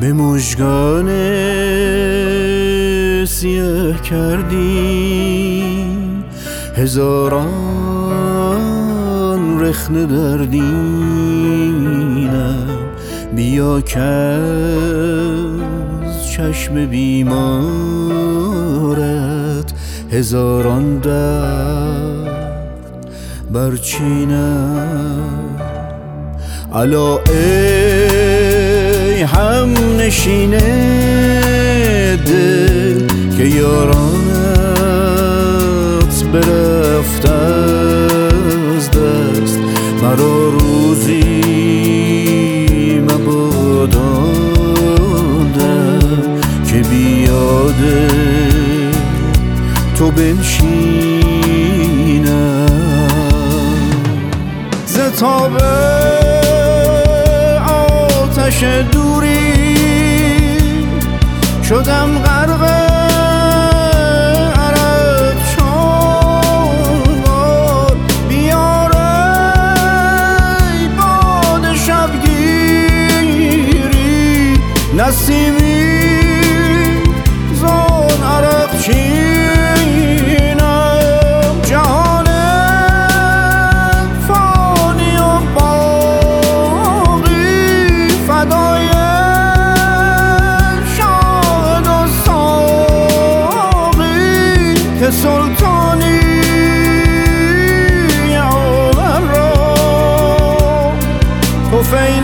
به مژگان سیه کردی هزاران رخنه در دینم. بیا که از چشم بیمارت هزاران درد برچینم. الا ای هم نشین دل که یارانت برفت از دست. مرا روزی مبادا که بیاد تو بنشینم. ز تاب آتش دوری شدم غرق عرق شمار. بیار ای باد شبگیری نسیمی زان عرق چینم. جهان فانی و باقی فدای شاهد و ساقی که سلطانی عالم را طفیل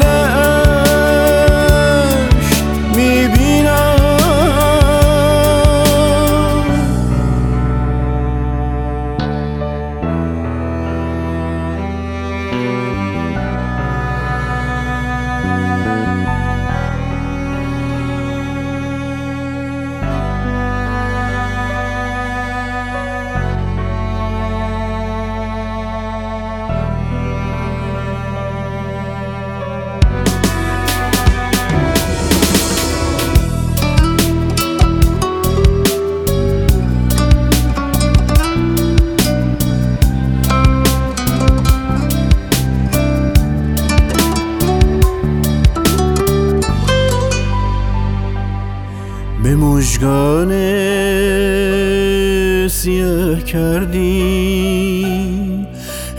عشق میبینم. به مژگان سیه کردی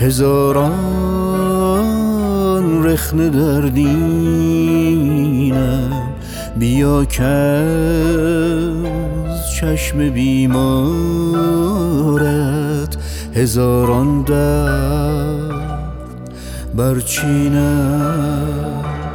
هزاران رخنه در دینم. بیا که از چشم بیمارت هزاران درد برچینم.